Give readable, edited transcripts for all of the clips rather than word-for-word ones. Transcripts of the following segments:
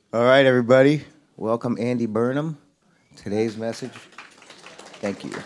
All right, everybody. Welcome, Andy Burnham. Today's message. Thank you.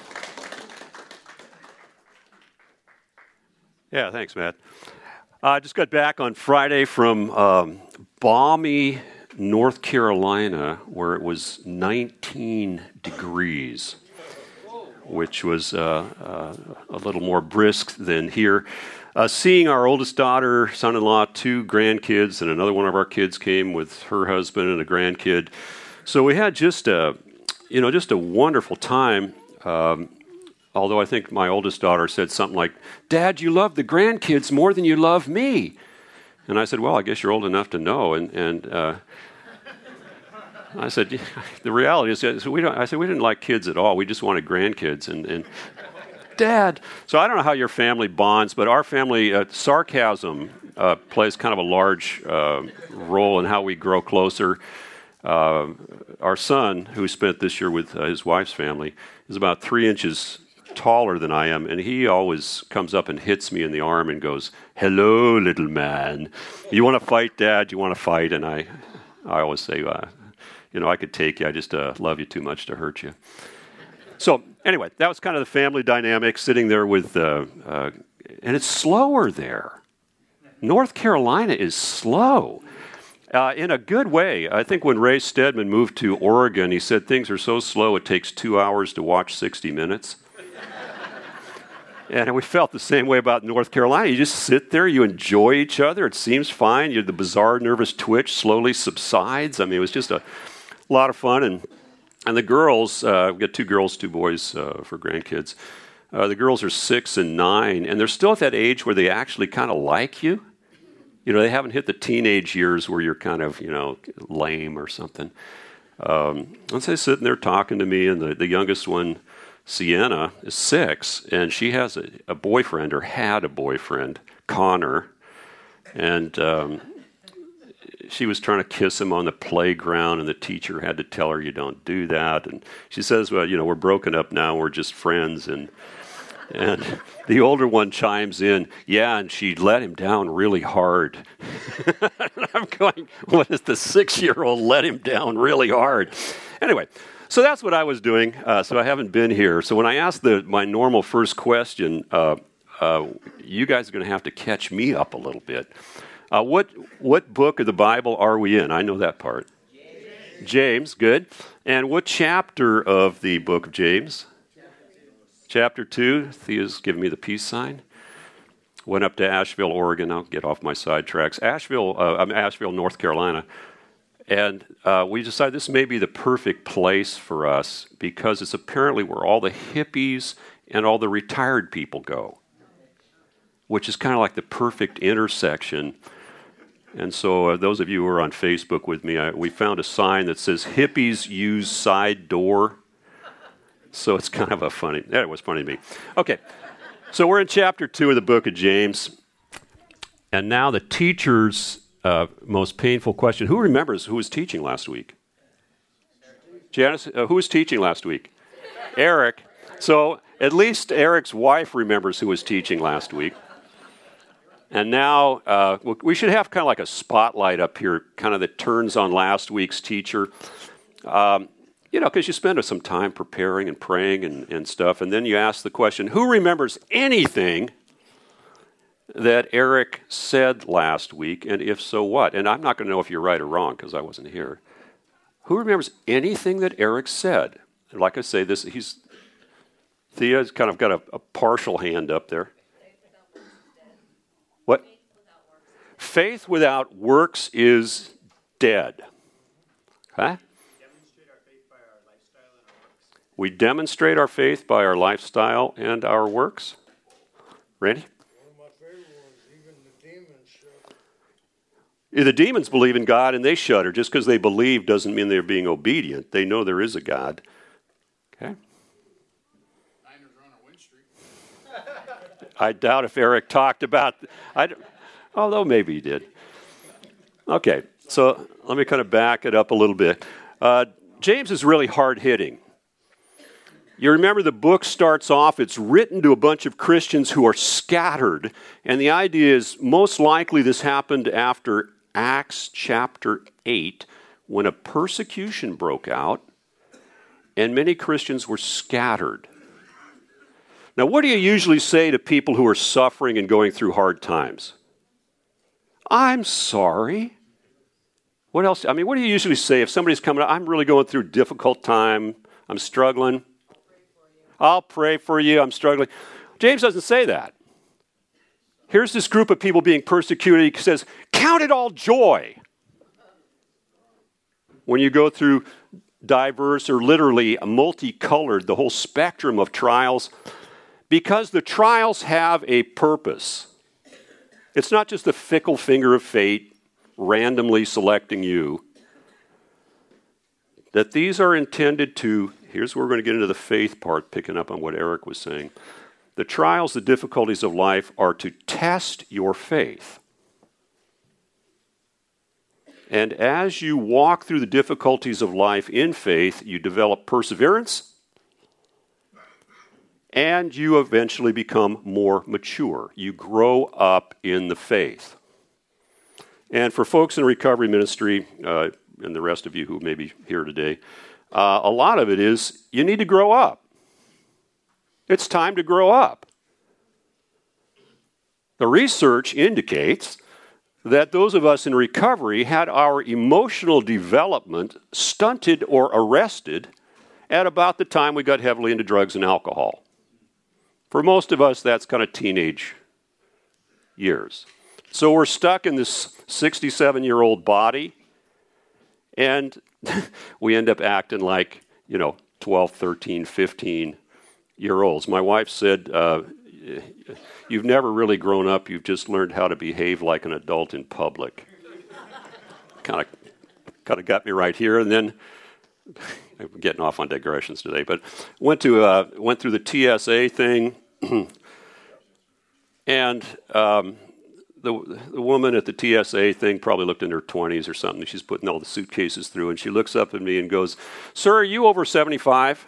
Yeah, thanks, Matt. I just got back on Friday from balmy North Carolina, where it was 19 degrees, which was a little more brisk than here. Seeing our oldest daughter, son-in-law, 2 grandkids, and another one of our kids came with her husband and a grandkid. So we had just a wonderful time. Although I think my oldest daughter said something like, "Dad, you love the grandkids more than you love me." And I said, "Well, I guess you're old enough to know." And I said, "The reality is, we didn't like kids at all. We just wanted grandkids." And Dad. So I don't know how your family bonds, but our family, sarcasm plays kind of a large role in how we grow closer. Our son, who spent this year with his wife's family, is about 3 inches taller than I am, and he always comes up and hits me in the arm and goes, "Hello, little man. You want to fight, Dad? You want to fight?" And I always say, I could take you. I just love you too much to hurt you. So anyway, that was kind of the family dynamic, sitting there with, and it's slower there. North Carolina is slow. In a good way. I think when Ray Stedman moved to Oregon, he said things are so slow it takes 2 hours to watch 60 Minutes. And we felt the same way about North Carolina. You just sit there, you enjoy each other, it seems fine. The bizarre nervous twitch slowly subsides. I mean, it was just a lot of fun. And the girls, we've got 2 girls, 2 boys for grandkids. The girls are 6 and 9, and they're still at that age where they actually kind of like you. They haven't hit the teenage years where you're kind of, lame or something. And so they're sitting there talking to me, and the youngest one, Sienna, is 6, and she has a boyfriend, or had a boyfriend, Connor, and she was trying to kiss him on the playground, and the teacher had to tell her, "You don't do that." And she says, "Well, we're broken up now, we're just friends." And the older one chimes in, "Yeah, and she let him down really hard." And I'm going, what is the 6-year-old let him down really hard? Anyway, so that's what I was doing. So I haven't been here. So when I asked my normal first question, you guys are going to have to catch me up a little bit. What book of the Bible are we in? I know that part. James, good. And what chapter of the book of James? Chapter 2. Thea's giving me the peace sign. Went up to Asheville, Oregon. I'll get off my sidetracks. Asheville, North Carolina. And we decided this may be the perfect place for us because it's apparently where all the hippies and all the retired people go, which is kind of like the perfect intersection. And so those of you who are on Facebook with me, we found a sign that says, "Hippies use side door." So it's kind of it was funny to me. Okay, so we're in chapter 2 of the book of James. And now the teacher's most painful question. Who remembers who was teaching last week? Janice, who was teaching last week? Eric. So at least Eric's wife remembers who was teaching last week. And now we should have kind of like a spotlight up here, kind of that turns on last week's teacher. Because you spend some time preparing and praying and stuff, and then you ask the question, who remembers anything that Eric said last week, and if so, what? And I'm not going to know if you're right or wrong, because I wasn't here. Who remembers anything that Eric said? And like I say, Thea's kind of got a partial hand up there. What? Faith without works is dead. Huh? We demonstrate our faith by our lifestyle and our works. Randy? One of my favorite ones, even the demons shudder. The demons believe in God and they shudder. Just because they believe doesn't mean they're being obedient. They know there is a God. Okay? Niners are on a win streak. I doubt if Eric talked about... although maybe he did. Okay, so let me kind of back it up a little bit. James is really hard-hitting. You remember the book starts off, it's written to a bunch of Christians who are scattered, and the idea is most likely this happened after Acts chapter 8, when a persecution broke out and many Christians were scattered. Now, what do you usually say to people who are suffering and going through hard times? I'm sorry. What else? I mean, what do you usually say if somebody's coming up, I'm really going through a difficult time, I'm struggling. I'll pray for you, I'm struggling. James doesn't say that. Here's this group of people being persecuted. He says, count it all joy when you go through diverse or literally multicolored, the whole spectrum of trials, because the trials have a purpose. It's not just the fickle finger of fate randomly selecting you. That these are intended to, here's where we're going to get into the faith part, picking up on what Eric was saying. The trials, the difficulties of life are to test your faith. And as you walk through the difficulties of life in faith, you develop perseverance, and you eventually become more mature. You grow up in the faith. And for folks in recovery ministry, and the rest of you who may be here today, a lot of it is you need to grow up. It's time to grow up. The research indicates that those of us in recovery had our emotional development stunted or arrested at about the time we got heavily into drugs and alcohol. For most of us, that's kind of teenage years. So we're stuck in this 67-year-old body, and we end up acting like, 12, 13, 15-year-olds. My wife said, you've never really grown up, you've just learned how to behave like an adult in public. Kind of got me right here, and then I'm getting off on digressions today, but went through the TSA thing, and the woman at the TSA thing probably looked in her 20s or something. She's putting all the suitcases through, and she looks up at me and goes, "Sir, are you over 75?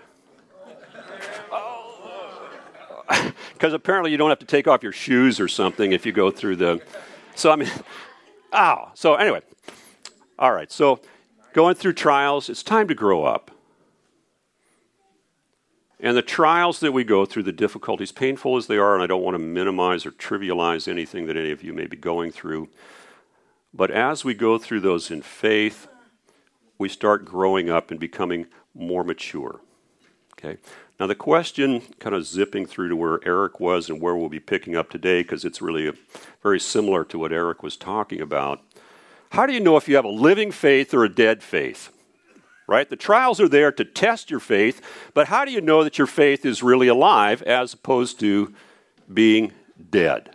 Because apparently you don't have to take off your shoes or something if you go through the... So, I mean, ow. So, anyway. All right, so going through trials, it's time to grow up. And the trials that we go through, the difficulties, painful as they are, and I don't want to minimize or trivialize anything that any of you may be going through, but as we go through those in faith, we start growing up and becoming more mature. Okay? Now the question, kind of zipping through to where Eric was and where we'll be picking up today, because it's really very similar to what Eric was talking about. How do you know if you have a living faith or a dead faith? Right? The trials are there to test your faith, but how do you know that your faith is really alive as opposed to being dead?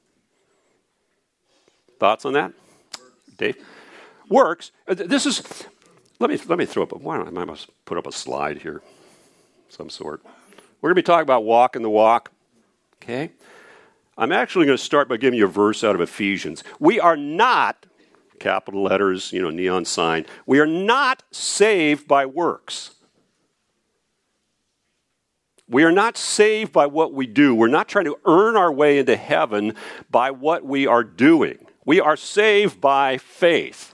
Thoughts on that? Dave? Works. This is, let me throw up, why don't I must put up a slide here, some sort. We're going to be talking about walking the walk, okay? I'm actually going to start by giving you a verse out of Ephesians. We are not, capital letters, neon sign. We are not saved by works. We are not saved by what we do. We're not trying to earn our way into heaven by what we are doing. We are saved by faith.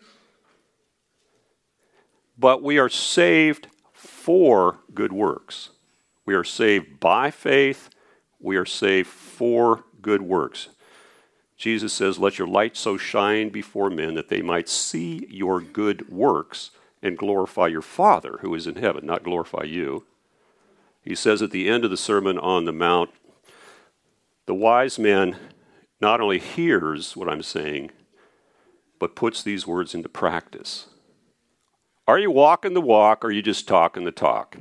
But we are saved for good works. We are saved by faith. We are saved for good works. Jesus says, let your light so shine before men that they might see your good works and glorify your Father who is in heaven, not glorify you. He says at the end of the Sermon on the Mount, the wise man not only hears what I'm saying, but puts these words into practice. Are you walking the walk, or are you just talking the talk?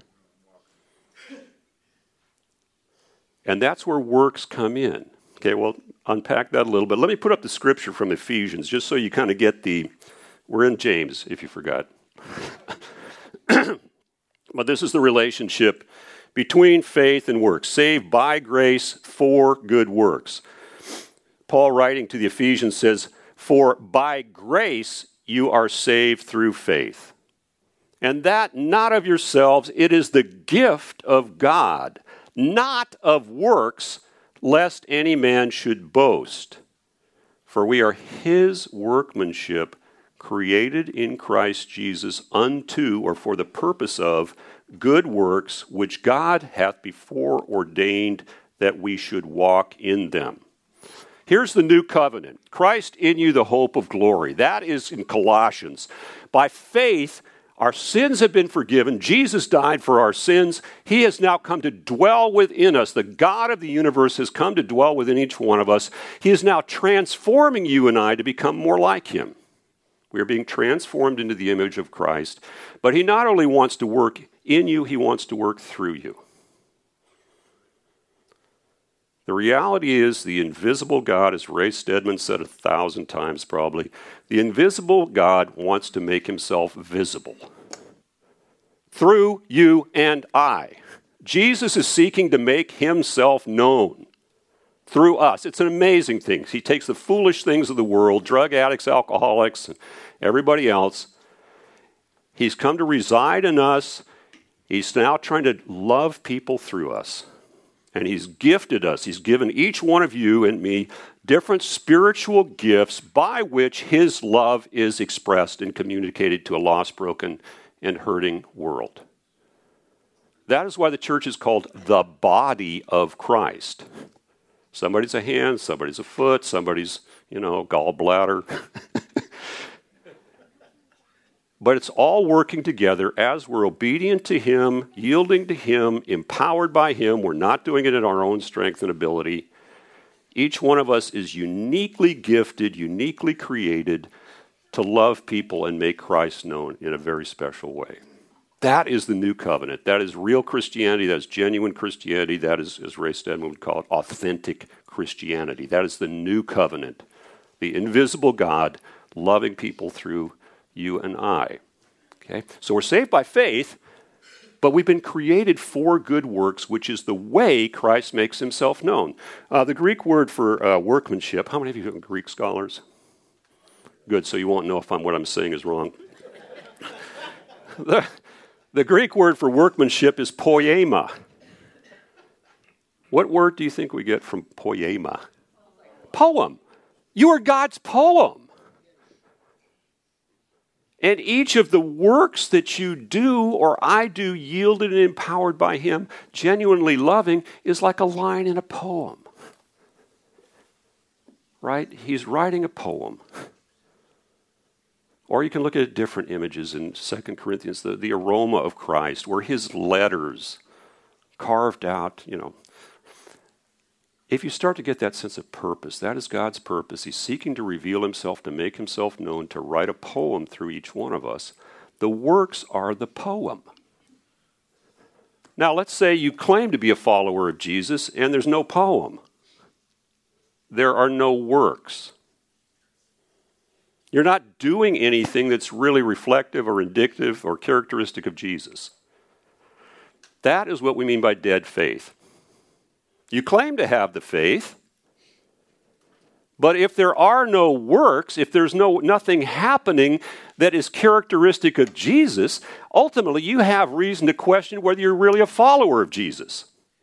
And that's where works come in. Okay, well, unpack that a little bit. Let me put up the scripture from Ephesians, just so you kind of get we're in James, if you forgot. But this is the relationship between faith and works. Saved by grace for good works. Paul, writing to the Ephesians, says, for by grace you are saved through faith. And that not of yourselves, it is the gift of God, not of works, lest any man should boast. For we are his workmanship, created in Christ Jesus unto, or for the purpose of, good works, which God hath before ordained that we should walk in them. Here's the new covenant. Christ in you, the hope of glory. That is in Colossians. By faith, our sins have been forgiven. Jesus died for our sins. He has now come to dwell within us. The God of the universe has come to dwell within each one of us. He is now transforming you and I to become more like him. We are being transformed into the image of Christ. But he not only wants to work in you, he wants to work through you. The reality is the invisible God, as Ray Stedman said 1,000 times probably, the invisible God wants to make himself visible through you and I. Jesus is seeking to make himself known through us. It's an amazing thing. He takes the foolish things of the world, drug addicts, alcoholics, and everybody else. He's come to reside in us. He's now trying to love people through us. And he's gifted us. He's given each one of you and me different spiritual gifts by which his love is expressed and communicated to a lost, broken, and hurting world. That is why the church is called the body of Christ. Somebody's a hand, somebody's a foot, somebody's, gallbladder. But it's all working together as we're obedient to him, yielding to him, empowered by him. We're not doing it in our own strength and ability. Each one of us is uniquely gifted, uniquely created to love people and make Christ known in a very special way. That is the new covenant. That is real Christianity. That is genuine Christianity. That is, as Ray Stedman would call it, authentic Christianity. That is the new covenant. The invisible God loving people through you and I. Okay? So we're saved by faith, but we've been created for good works, which is the way Christ makes himself known. The Greek word for workmanship, how many of you are Greek scholars? Good, so you won't know if what I'm saying is wrong. The Greek word for workmanship is poema. What word do you think we get from poema? Poem. You are God's poem. And each of the works that you do or I do, yielded and empowered by him, genuinely loving, is like a line in a poem. Right? He's writing a poem. Or you can look at different images in 2 Corinthians, the aroma of Christ, where his letters carved out, If you start to get that sense of purpose, that is God's purpose. He's seeking to reveal himself, to make himself known, to write a poem through each one of us. The works are the poem. Now, let's say you claim to be a follower of Jesus and there's no poem. There are no works. You're not doing anything that's really reflective or indicative or characteristic of Jesus. That is what we mean by dead faith. You claim to have the faith, but if there are no works, if there's nothing happening that is characteristic of Jesus, ultimately you have reason to question whether you're really a follower of Jesus.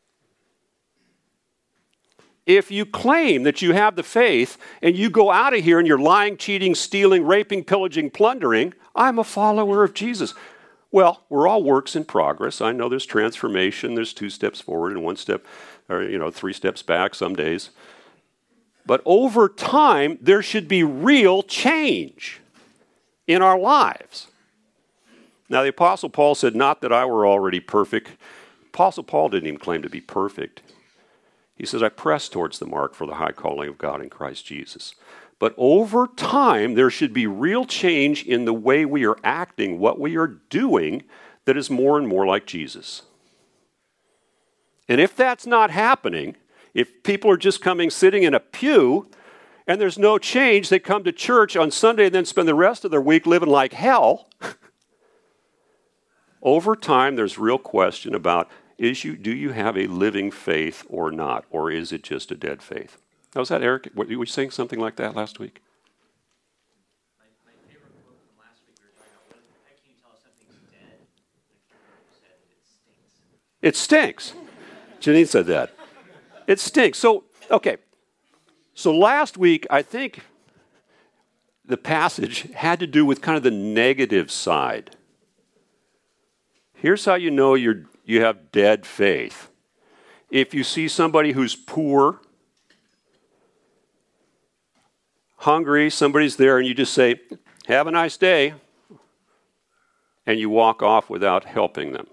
If you claim that you have the faith and you go out of here and you're lying, cheating, stealing, raping, pillaging, plundering, I'm a follower of Jesus. Well, we're all works in progress. I know there's transformation. There's 2 steps forward and 1 step, or 3 steps back some days. But over time, there should be real change in our lives. Now, the Apostle Paul said, not that I were already perfect. Apostle Paul didn't even claim to be perfect. He says, I press towards the mark for the high calling of God in Christ Jesus. But over time, there should be real change in the way we are acting, what we are doing, that is more and more like Jesus. And if that's not happening, if people are just sitting in a pew, and there's no change, they come to church on Sunday and then spend the rest of their week living like hell, over time, there's real question about, do you have a living faith or not? Or is it just a dead faith? Now, was that Eric? Were you saying something like that last week? My favorite quote from last week, we were talking about, how can you tell if something's dead? Like said, it stinks. It stinks. Janine said that. It stinks. So, okay. So last week, I think the passage had to do with kind of the negative side. Here's how you know you have dead faith. If you see somebody who's poor, hungry, somebody's there, and you just say, "Have a nice day," and you walk off without helping them.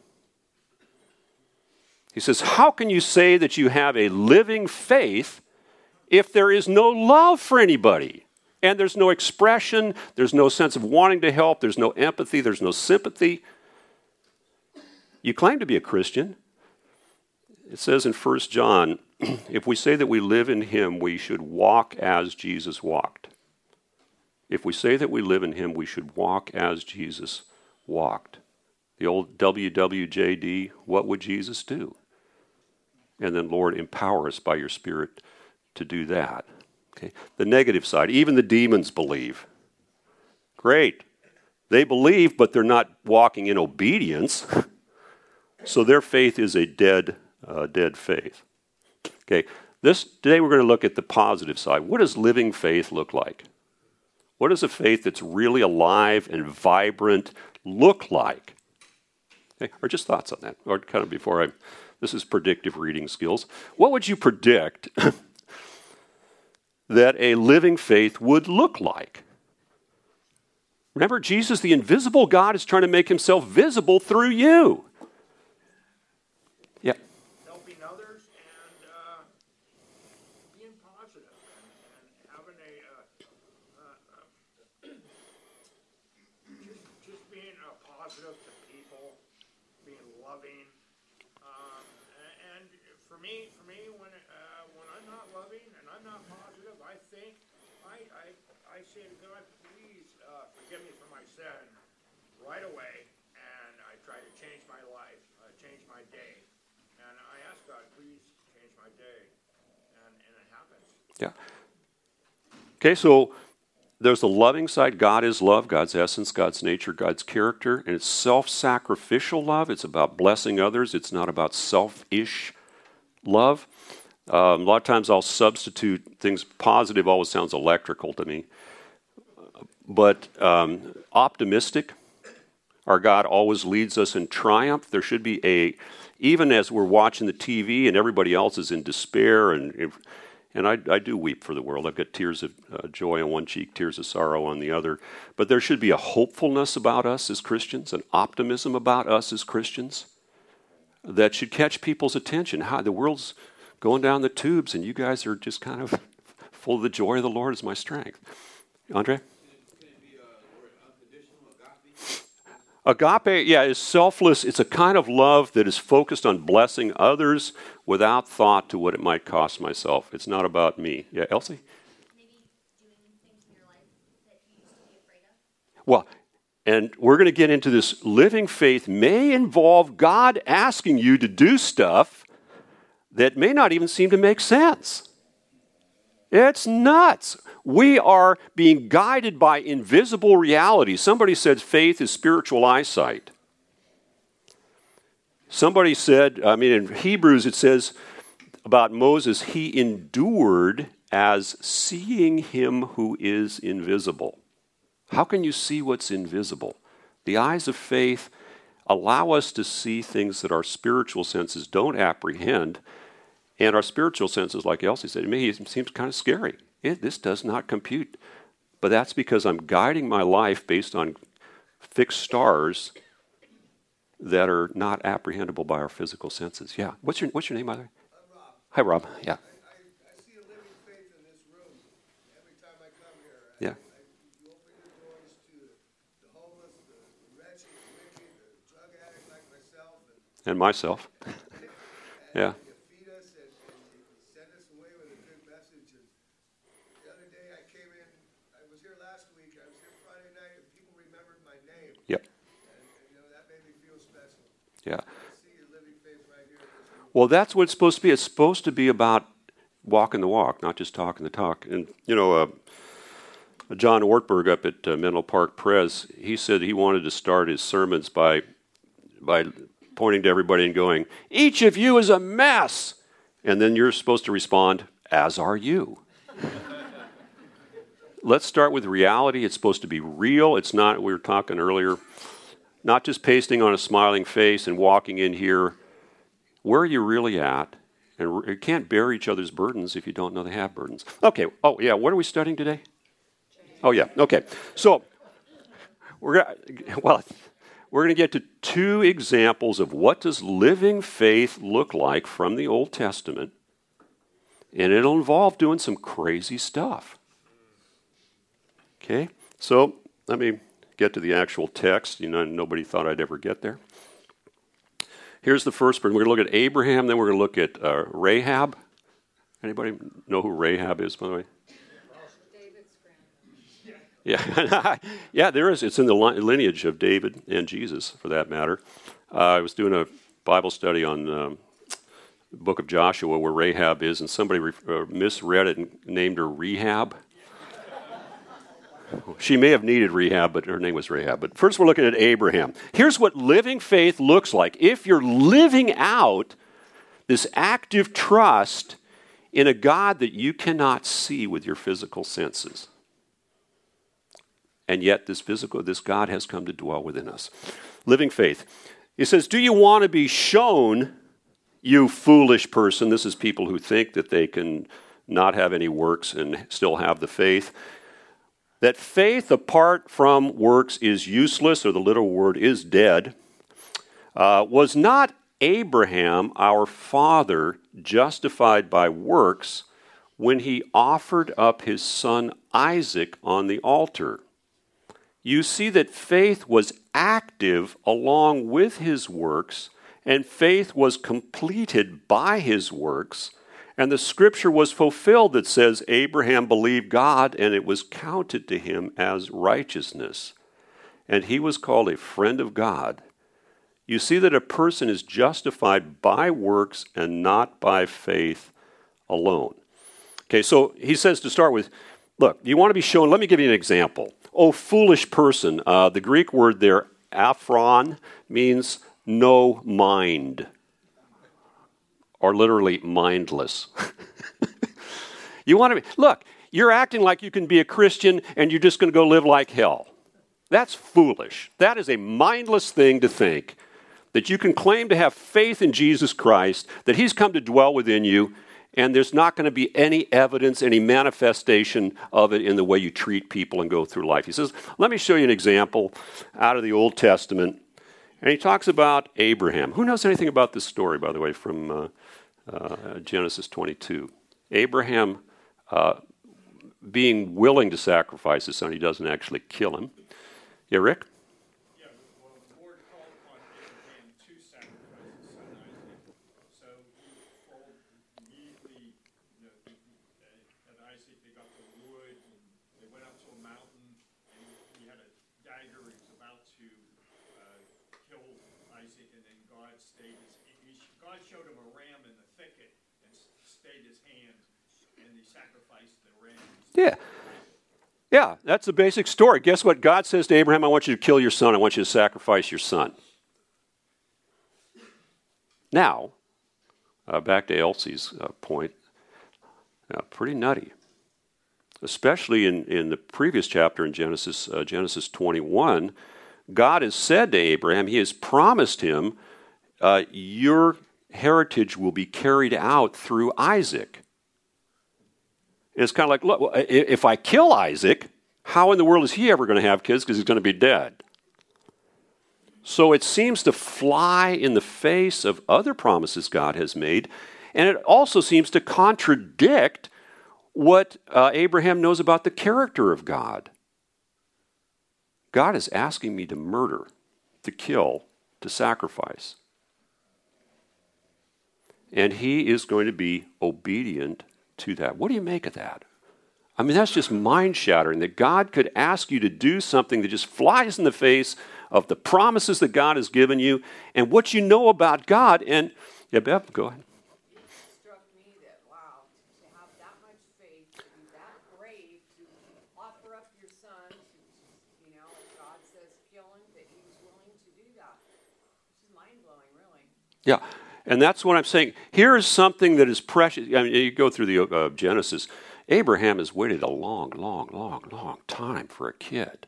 He says, how can you say that you have a living faith if there is no love for anybody? And there's no expression, there's no sense of wanting to help, there's no empathy, there's no sympathy. You claim to be a Christian. It says in 1 John, if we say that we live in him, we should walk as Jesus walked. If we say that we live in him, we should walk as Jesus walked. The old WWJD, what would Jesus do? And then, Lord, empower us by your Spirit to do that. Okay. The negative side, even the demons believe. Great. They believe, but they're not walking in obedience. So their faith is a dead faith. Okay. Today we're going to look at the positive side. What does living faith look like? What does a faith that's really alive and vibrant look like? Okay. Or just thoughts on that, or kind of before this is predictive reading skills. What would you predict that a living faith would look like? Remember, Jesus, the invisible God, is trying to make himself visible through you. Yeah. Helping others and being positive and having just being positive to people, being loving. And for me, when I'm not loving and I'm not positive, I think I say to God, please forgive me for my sin right away, and I try to change my life, change my day, and I ask God, please change my day, and it happens. Yeah. Okay, so there's the loving side. God is love, God's essence, God's nature, God's character, and it's self-sacrificial love. It's about blessing others. It's not about selfish love. A lot of times I'll substitute things. Positive always sounds electrical to me. But optimistic. Our God always leads us in triumph. There should be even as we're watching the TV and everybody else is in despair, and I do weep for the world. I've got tears of joy on one cheek, tears of sorrow on the other. But there should be a hopefulness about us as Christians, an optimism about us as Christians that should catch people's attention. How the world's going down the tubes, and you guys are just kind of full of the joy of the Lord is my strength. Andre? Agape, yeah, is selfless. It's a kind of love that is focused on blessing others without thought to what it might cost myself. It's not about me. Yeah, Elsie? Maybe doing things in your life that you used to be afraid of? Well, and we're going to get into this. Living faith may involve God asking you to do stuff that may not even seem to make sense. It's nuts. We are being guided by invisible reality. Somebody said faith is spiritual eyesight. Somebody said, in Hebrews it says about Moses, he endured as seeing him who is invisible. How can you see what's invisible? The eyes of faith allow us to see things that our spiritual senses don't apprehend. And our spiritual senses, like Elsie said, to me, it seems kind of scary. This does not compute. But that's because I'm guiding my life based on fixed stars that are not apprehendable by our physical senses. Yeah. What's your name, by the way? I'm Rob. Hi, Rob. Yeah. I see a living faith in this room every time I come here. Yeah. You open your doors to the homeless, the wretched, the wicked, the drug addict like myself. And myself. Yeah. You feed us and you send us away with a good message. And the other day I came in, I was here last week, I was here Friday night, and people remembered my name. Yep. And that made me feel special. Yeah. I see your living faith right here in this room. Well, that's what it's supposed to be. It's supposed to be about walking the walk, not just talking the talk. And, John Ortberg up at Menlo Park Pres, he said he wanted to start his sermons by pointing to everybody and going, each of you is a mess. And then you're supposed to respond, as are you. let's start with reality. It's supposed to be real. It's not, we were talking earlier, not just pasting on a smiling face and walking in here. Where are you really at? And you can't bear each other's burdens if you don't know they have burdens. Okay. Oh, yeah. What are we studying today? Oh, yeah. Okay. So we're going to get to two examples of what does living faith look like from the Old Testament. And it'll involve doing some crazy stuff. Okay? So let me get to the actual text. You know, nobody thought I'd ever get there. Here's the first one. We're going to look at Abraham, then we're going to look at Rahab. Anybody know who Rahab is, by the way? Yeah, yeah, there is. It's in the lineage of David and Jesus, for that matter. I was doing a Bible study on the book of Joshua where Rahab is, and somebody misread it and named her Rehab. She may have needed rehab, but her name was Rahab. But first we're looking at Abraham. Here's what living faith looks like. If you're living out this active trust in a God that you cannot see with your physical senses. And yet this God has come to dwell within us. Living faith. He says, do you want to be shown, you foolish person? This is people who think that they can not have any works and still have the faith. That faith apart from works is useless, or the literal word is dead. Was not Abraham, our father, justified by works when he offered up his son Isaac on the altar? You see that faith was active along with his works, and faith was completed by his works. And the scripture was fulfilled that says, Abraham believed God, and it was counted to him as righteousness. And he was called a friend of God. You see that a person is justified by works and not by faith alone. Okay, so he says to start with, look, you want to be shown, let me give you an example. Oh, foolish person. The Greek word there, aphron, means no mind. Or literally mindless. You want to be, look, you're acting like you can be a Christian and you're just going to go live like hell. That's foolish. That is a mindless thing to think, that you can claim to have faith in Jesus Christ, that he's come to dwell within you, and there's not going to be any evidence, any manifestation of it in the way you treat people and go through life. He says, let me show you an example out of the Old Testament. And he talks about Abraham. Who knows anything about this story, by the way, from Genesis 22? Abraham being willing to sacrifice his son. He doesn't actually kill him. Yeah, Rick? Yeah, well, the Lord called upon Abraham to sacrifice his son Isaac. So he told immediately that Isaac, they got the wood, and they went up to a mountain, and he had a dagger. He was about to kill Isaac, and then God God showed him a ram in the thicket and stayed his hand, and he sacrificed the ram. Yeah. Yeah, that's the basic story. Guess what? God says to Abraham, I want you to kill your son. I want you to sacrifice your son. Now, back to Elsie's point, pretty nutty. Especially in the previous chapter in Genesis 21, God has said to Abraham, he has promised him, your heritage will be carried out through Isaac. And it's kind of like, look, if I kill Isaac, how in the world is he ever going to have kids because he's going to be dead? So it seems to fly in the face of other promises God has made, and it also seems to contradict what Abraham knows about the character of God. God is asking me to murder, to kill, to sacrifice. And he is going to be obedient to that. What do you make of that? I mean, that's just mind-shattering, that God could ask you to do something that just flies in the face of the promises that God has given you and what you know about God. And, yeah, Bev, go ahead. It struck me that, wow, to have that much faith, to be that brave, to offer up your son, to, God says kill him, that he was willing to do that. This is mind-blowing, really. Yeah. And that's what I'm saying. Here is something that is precious. I mean, you go through the Genesis, Abraham has waited a long, long, long, long time for a kid.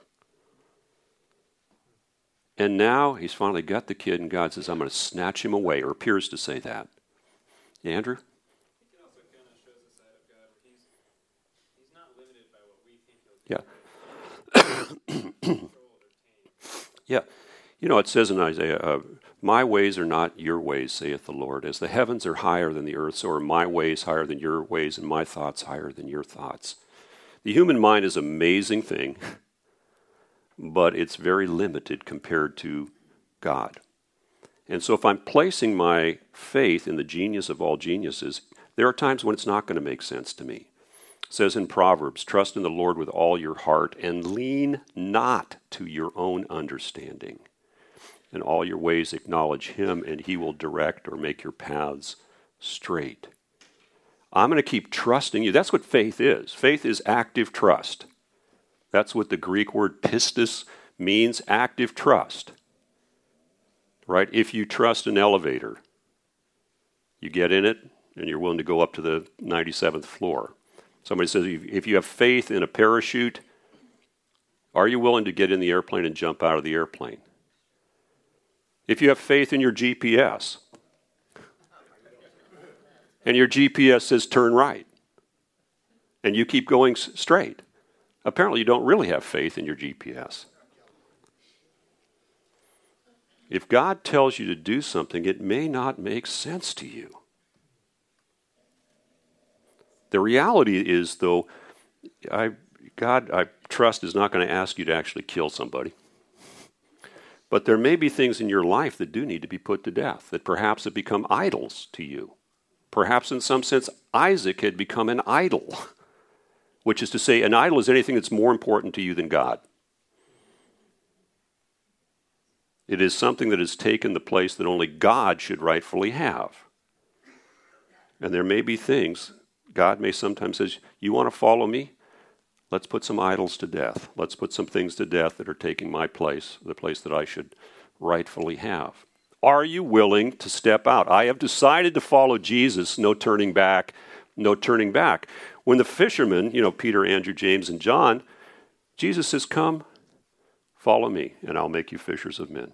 And now he's finally got the kid, and God says, I'm going to snatch him away, or appears to say that. Andrew? It also kind of shows the side of God where he's not limited by what we think he'll do. Yeah. You know, it says in Isaiah, my ways are not your ways, saith the Lord. As the heavens are higher than the earth, so are my ways higher than your ways, and my thoughts higher than your thoughts. The human mind is an amazing thing, but it's very limited compared to God. And so if I'm placing my faith in the genius of all geniuses, there are times when it's not going to make sense to me. It says in Proverbs, trust in the Lord with all your heart and lean not to your own understanding. In all your ways acknowledge him, and he will direct or make your paths straight. I'm going to keep trusting you. That's what faith is. Faith is active trust. That's what the Greek word pistis means, active trust. Right? If you trust an elevator, you get in it, and you're willing to go up to the 97th floor. Somebody says, if you have faith in a parachute, are you willing to get in the airplane and jump out of the airplane? If you have faith in your GPS, and your GPS says turn right, and you keep going straight, apparently you don't really have faith in your GPS. If God tells you to do something, it may not make sense to you. The reality is, though, God, I trust, is not going to ask you to actually kill somebody. But there may be things in your life that do need to be put to death, that perhaps have become idols to you. Perhaps in some sense, Isaac had become an idol, which is to say, an idol is anything that's more important to you than God. It is something that has taken the place that only God should rightfully have. And there may be things, God may sometimes say, you want to follow me? Let's put some idols to death. Let's put some things to death that are taking my place, the place that I should rightfully have. Are you willing to step out? I have decided to follow Jesus, no turning back, no turning back. When the fishermen, Peter, Andrew, James, and John, Jesus says, come, follow me, and I'll make you fishers of men.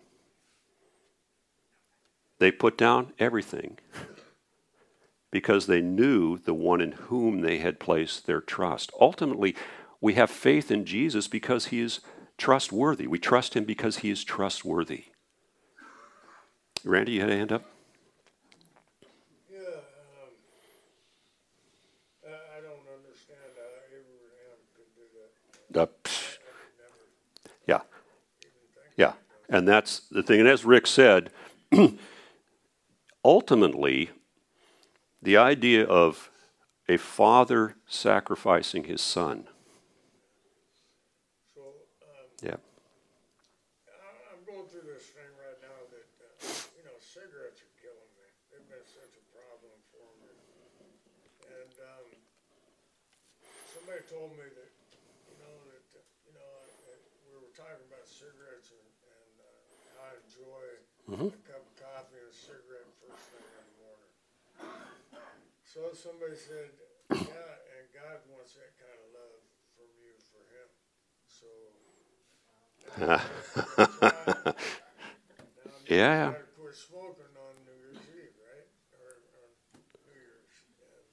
They put down everything because they knew the one in whom they had placed their trust. Ultimately, we have faith in Jesus because he is trustworthy. We trust him because he is trustworthy. Randy, you had a hand up? Yeah, I don't understand how Abraham could do that. Yeah. Yeah, and that's the thing. And as Rick said, ultimately, the idea of a father sacrificing his son. So, Yeah. I'm going through this thing right now that, cigarettes are killing me. They've been such a problem for me. And somebody told me that, we were talking about cigarettes and how I enjoy a cup of coffee and a cigarette first thing in the morning. So somebody said, yeah, and God wants that kind of love from you for him. So, Yeah. I quit smoking on New Year's Eve, right? Or New Year's. And,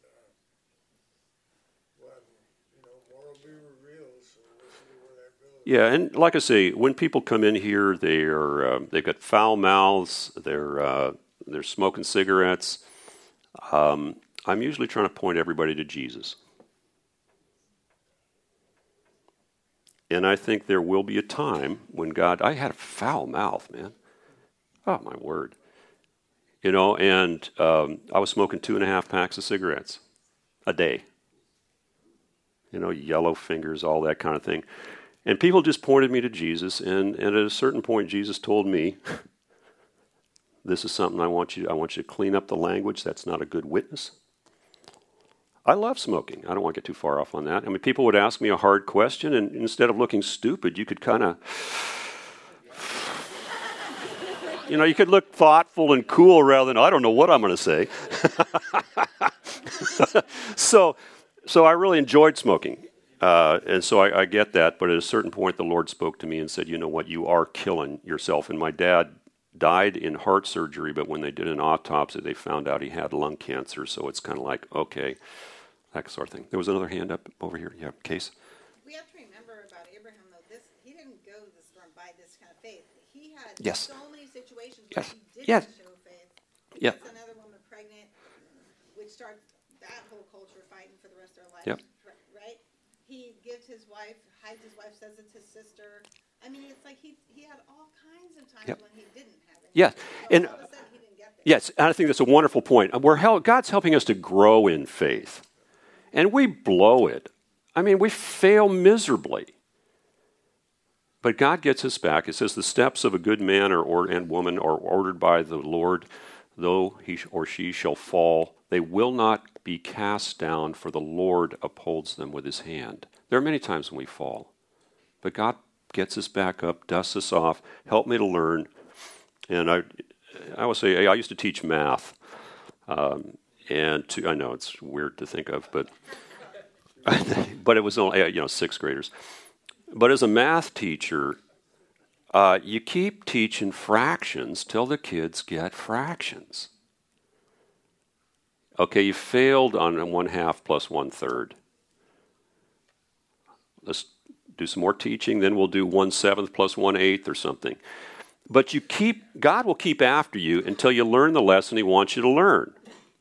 more will be revealed, so we'll see where that goes. Yeah, and like I say, when people come in here, they've got foul mouths. They're smoking cigarettes. I'm usually trying to point everybody to Jesus. And I think there will be a time when I had a foul mouth, man. Oh, my word. And I was smoking 2.5 packs of cigarettes a day. Yellow fingers, all that kind of thing. And people just pointed me to Jesus, and at a certain point, Jesus told me, this is something I want you to clean up the language. That's not a good witness. I love smoking. I don't want to get too far off on that. I mean, people would ask me a hard question, and instead of looking stupid, you could kind of, you could look thoughtful and cool rather than, I don't know what I'm going to say. So So I really enjoyed smoking. And so I get that, but at a certain point, the Lord spoke to me and said, you know what, you are killing yourself. And my dad died in heart surgery, but when they did an autopsy, they found out he had lung cancer. So it's kind of like, okay, that sort of thing. There was another hand up over here. Yeah, Case? We have to remember about Abraham, though, he didn't go this far by this kind of faith. He had Yes. so many situations Yes. where he didn't Yes. show faith. Yeah. Gets another woman pregnant, which starts that whole culture fighting for the rest of their life. Yep. Right? He gives his wife, hides his wife, says it's his sister. I mean, it's like he had all kinds of times Yep. when he didn't have it. Yes. So And all of a sudden he didn't get there. yes, and I think that's a wonderful point. God's helping us to grow in faith. And we blow it. I mean, we fail miserably. But God gets us back. It says the steps of a good man and woman are ordered by the Lord. Though he or she shall fall, they will not be cast down, for the Lord upholds them with his hand. There are many times when we fall. But God gets us back up, dusts us off, help me to learn. And I will say, I used to teach math. I know it's weird to think of, but but it was only, sixth graders. But as a math teacher, you keep teaching fractions till the kids get fractions. Okay, you failed on 1/2 plus 1/3. Let's do some more teaching, then we'll do 1/7 plus 1/8 or something. But God will keep after you until you learn the lesson he wants you to learn.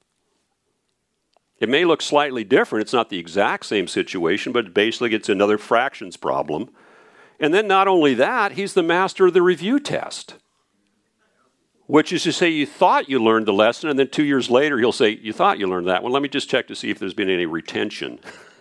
It may look slightly different. It's not the exact same situation, but basically it's another fractions problem. And then not only that, he's the master of the review test, which is to say you thought you learned the lesson, and then 2 years later he'll say, you thought you learned that one. Let me just check to see if there's been any retention.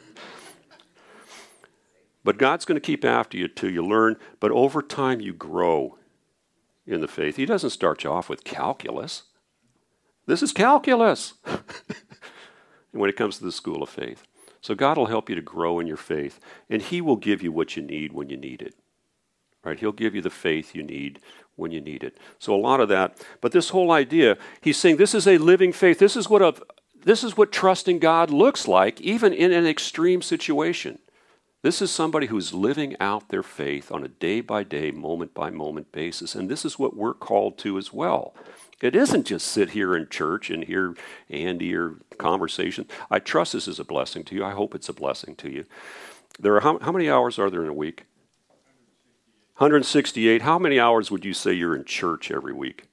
But God's going to keep after you till you learn, but over time you grow in the faith. He doesn't start you off with calculus. This is calculus when it comes to the school of faith. So God will help you to grow in your faith, and he will give you what you need when you need it. Right? He'll give you the faith you need when you need it. So a lot of that. But this whole idea, he's saying this is a living faith. This is what trusting God looks like, even in an extreme situation. This is somebody who's living out their faith on a day-by-day, moment-by-moment basis. And this is what we're called to as well. It isn't just sit here in church and hear Andy or conversation. I trust this is a blessing to you. I hope it's a blessing to you. There are how many hours are there in a week? 168. How many hours would you say you're in church every week?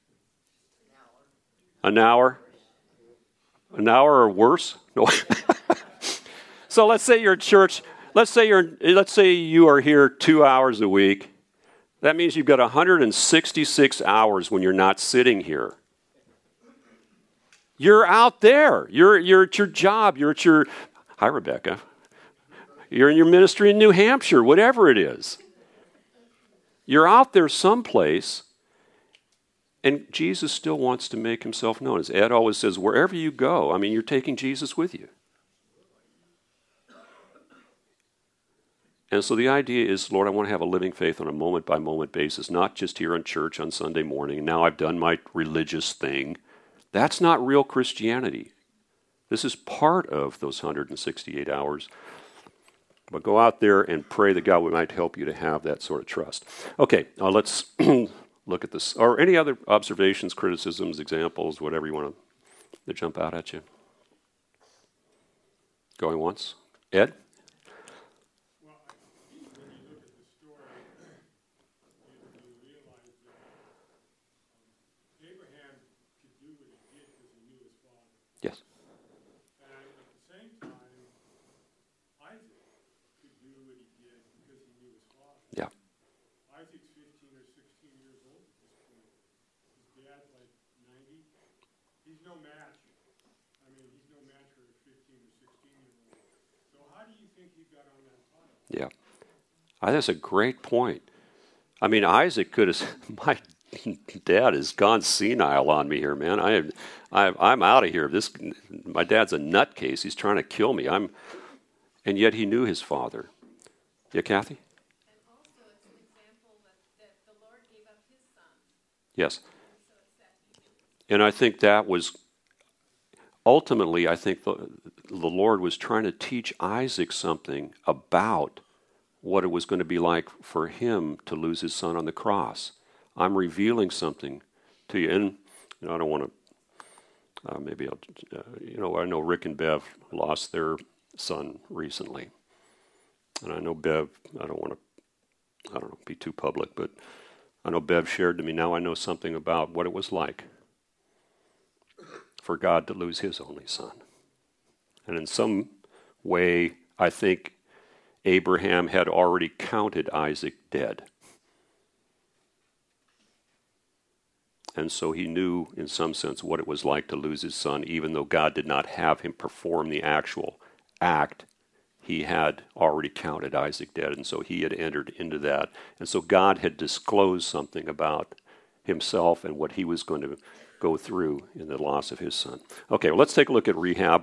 An hour? An hour or worse? No. So let's say you're in church. Let's say you are here 2 hours a week. That means you've got 166 hours when you're not sitting here. You're out there. You're at your job. You're at your, hi Rebecca. You're in your ministry in New Hampshire, whatever it is. You're out there someplace, and Jesus still wants to make himself known. As Ed always says, wherever you go, you're taking Jesus with you. And so the idea is, Lord, I want to have a living faith on a moment-by-moment basis, not just here in church on Sunday morning. Now I've done my religious thing. That's not real Christianity. This is part of those 168 hours. But go out there and pray that God might help you to have that sort of trust. Okay, let's look at this. Or any other observations, criticisms, examples, whatever you want to jump out at you. Going once. Ed? Yes. And at the same time, Isaac could do what he did because he knew his father. Yeah. Isaac's 15 or 16 years old at this point. His dad's like 90. He's no match. He's no match for a 15 or 16-year-old. So how do you think he got on that pile? Yeah. That's a great point. Isaac could have, my dad has gone senile on me here, man. I'm out of here. My dad's a nutcase. He's trying to kill me. And yet he knew his father. Yeah, Kathy? And also it's an example that the Lord gave up his son. Yes. So it's that And I think that was, ultimately, I think the Lord was trying to teach Isaac something about what it was going to be like for him to lose his son on the cross. I'm revealing something to you. And I don't want to, maybe I'll, I know Rick and Bev lost their son recently. And I know Bev, I don't want to, be too public, but I know Bev shared to me, now I know something about what it was like for God to lose his only son. And in some way, I think Abraham had already counted Isaac dead. And so he knew, in some sense, what it was like to lose his son, even though God did not have him perform the actual act. He had already counted Isaac dead, and so he had entered into that. And so God had disclosed something about himself and what he was going to go through in the loss of his son. Okay, well, let's take a look at Rahab.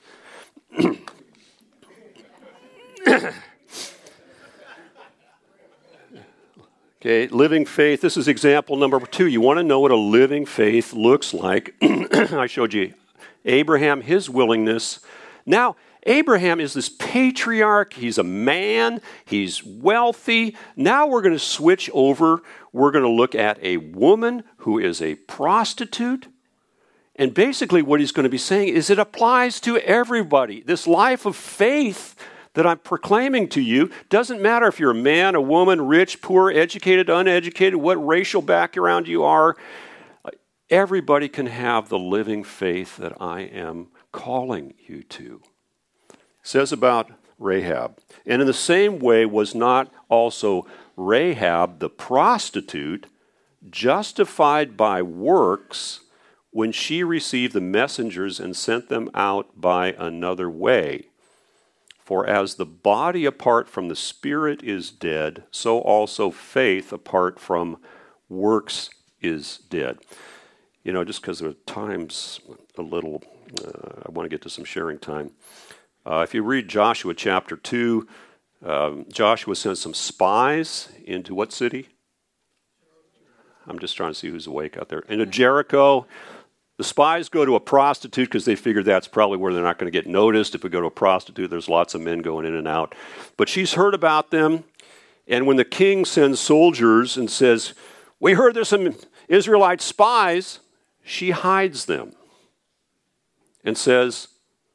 Okay, living faith. This is example number 2. You want to know what a living faith looks like. I showed you Abraham, his willingness. Now, Abraham is this patriarch. He's a man. He's wealthy. Now we're going to switch over. We're going to look at a woman who is a prostitute. And basically what he's going to be saying is it applies to everybody. This life of faith that I'm proclaiming to you doesn't matter if you're a man, a woman, rich, poor, educated, uneducated, what racial background you are. Everybody can have the living faith that I am calling you to. It says about Rahab. And in the same way was not also Rahab the prostitute justified by works when she received the messengers and sent them out by another way? For as the body apart from the spirit is dead, so also faith apart from works is dead. Just because the time's a little, I want to get to some sharing time. If you read Joshua chapter 2, Joshua sends some spies into what city? I'm just trying to see who's awake out there. Into Jericho. The spies go to a prostitute because they figure that's probably where they're not going to get noticed. If we go to a prostitute, there's lots of men going in and out. But she's heard about them. And when the king sends soldiers and says, we heard there's some Israelite spies, she hides them and says,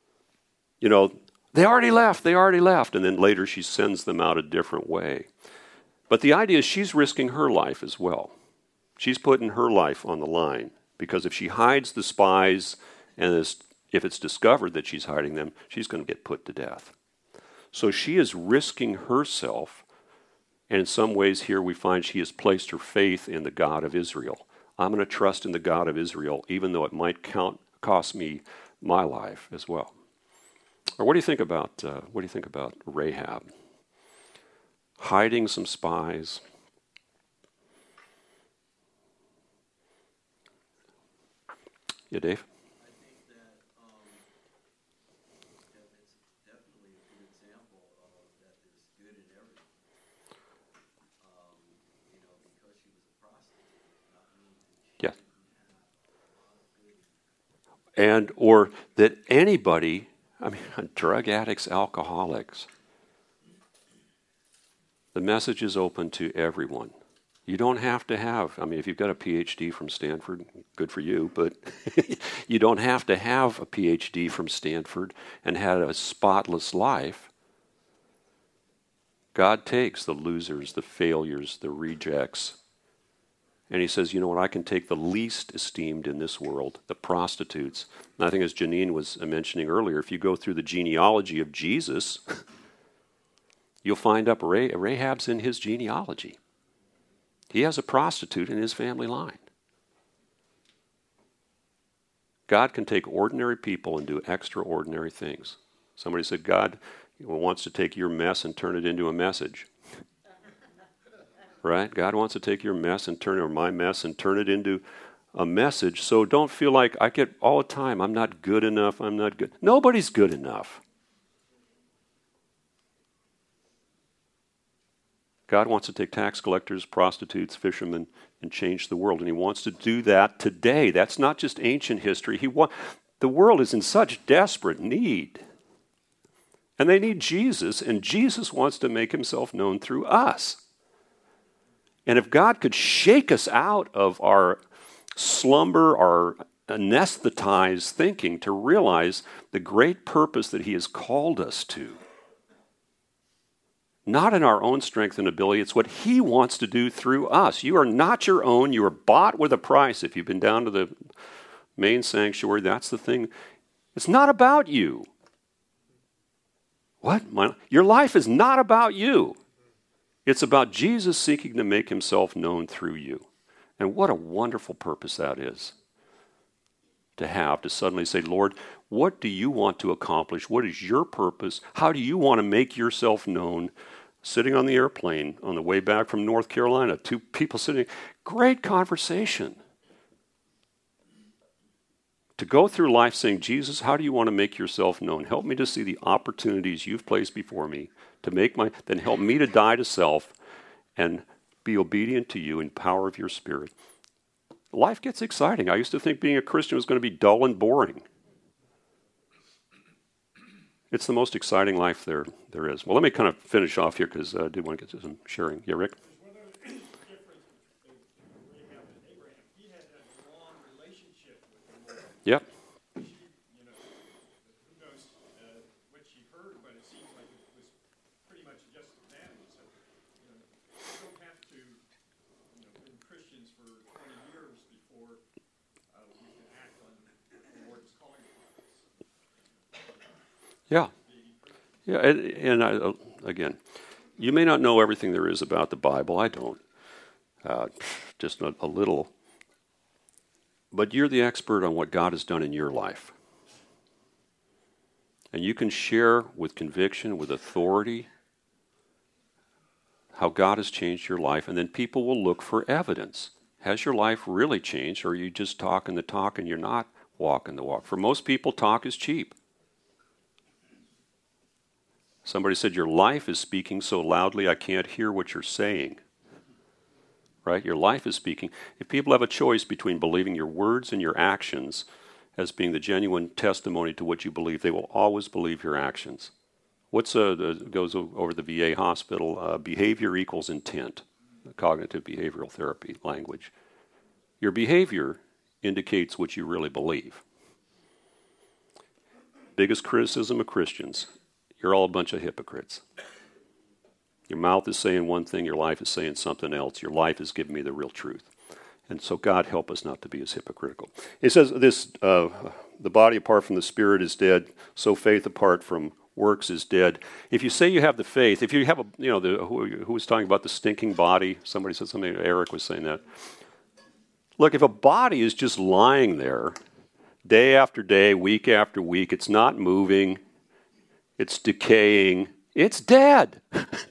they already left. And then later she sends them out a different way. But the idea is she's risking her life as well. She's putting her life on the line. Because if she hides the spies, and if it's discovered that she's hiding them, she's going to get put to death. So she is risking herself, and in some ways here we find she has placed her faith in the God of Israel. I'm going to trust in the God of Israel, even though it might cost me my life as well. Or what do you think about Rahab? Hiding some spies. Yeah, Dave? I think that it's definitely a good example of that there's good in everything. Because she was a prostitute, not mean that she didn't have a lot of good. And, or that anybody, drug addicts, alcoholics, the message is open to everyone. You don't have to have, if you've got a PhD from Stanford, good for you, but you don't have to have a PhD from Stanford and had a spotless life. God takes the losers, the failures, the rejects, and he says, I can take the least esteemed in this world, the prostitutes. And I think as Janine was mentioning earlier, if you go through the genealogy of Jesus, you'll find up Rahab's in his genealogy. He has a prostitute in his family line. God can take ordinary people and do extraordinary things. Somebody said God wants to take your mess and turn it into a message. Right? God wants to take your mess and my mess and turn it into a message. So don't feel like I get all the time, I'm not good enough, I'm not good. Nobody's good enough. God wants to take tax collectors, prostitutes, fishermen, and change the world. And he wants to do that today. That's not just ancient history. The world is in such desperate need. And they need Jesus, and Jesus wants to make himself known through us. And if God could shake us out of our slumber, our anesthetized thinking to realize the great purpose that he has called us to, not in our own strength and ability, it's what he wants to do through us. You are not your own. You are bought with a price. If you've been down to the main sanctuary, that's the thing. It's not about you. What? Your life is not about you. It's about Jesus seeking to make himself known through you. And what a wonderful purpose that is to have, to suddenly say, Lord, what do you want to accomplish? What is your purpose? How do you want to make yourself known? Sitting on the airplane on the way back from North Carolina, two people sitting, great conversation. To go through life saying, Jesus, how do you want to make yourself known? Help me to see the opportunities you've placed before me to make then help me to die to self and be obedient to you in power of your Spirit. Life gets exciting. I used to think being a Christian was going to be dull and boring. It's the most exciting life there is. Well, let me kind of finish off here because I did want to get to some sharing. Yeah, Rick? Yep. Who knows what she heard, but it seems like it was pretty much just them. So, you don't have to, been Christians for 20 years before we can act on the Lord's calling upon us. Yeah. Yeah, and again, you may not know everything there is about the Bible. I don't. Just a little. But you're the expert on what God has done in your life. And you can share with conviction, with authority, how God has changed your life, and then people will look for evidence. Has your life really changed, or are you just talking the talk and you're not walking the walk? For most people, talk is cheap. Somebody said, your life is speaking so loudly I can't hear what you're saying. Right? Your life is speaking. If people have a choice between believing your words and your actions as being the genuine testimony to what you believe, they will always believe your actions. What's goes over the VA hospital? Behavior equals intent, cognitive behavioral therapy language. Your behavior indicates what you really believe. Biggest criticism of Christians, you're all a bunch of hypocrites. Your mouth is saying one thing, your life is saying something else. Your life is giving me the real truth. And so God help us not to be as hypocritical. It says this, the body apart from the spirit is dead, so faith apart from works is dead. If you say you have the faith, if you have who was talking about the stinking body, somebody said something, Eric was saying that. Look, if a body is just lying there, day after day, week after week, it's not moving, it's decaying, it's dead.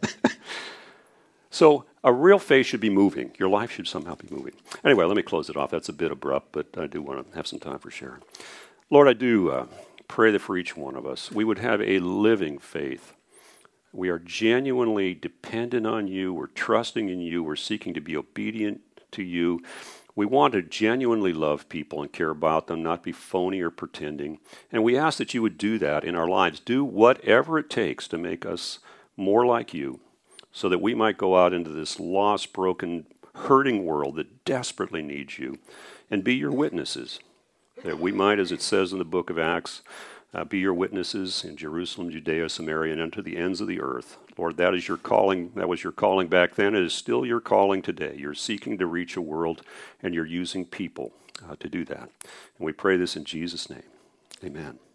So a real faith should be moving. Your life should somehow be moving. Anyway, let me close it off. That's a bit abrupt, but I do want to have some time for sharing. Lord, I do pray that for each one of us, we would have a living faith. We are genuinely dependent on you. We're trusting in you. We're seeking to be obedient to you. We want to genuinely love people and care about them, not be phony or pretending. And we ask that you would do that in our lives. Do whatever it takes to make us more like you, so that we might go out into this lost, broken, hurting world that desperately needs you and be your witnesses. That we might, as it says in the book of Acts, be your witnesses in Jerusalem, Judea, Samaria, and unto the ends of the earth. Lord, that is your calling. That was your calling back then. It is still your calling today. You're seeking to reach a world, and you're using people to do that. And we pray this in Jesus' name. Amen.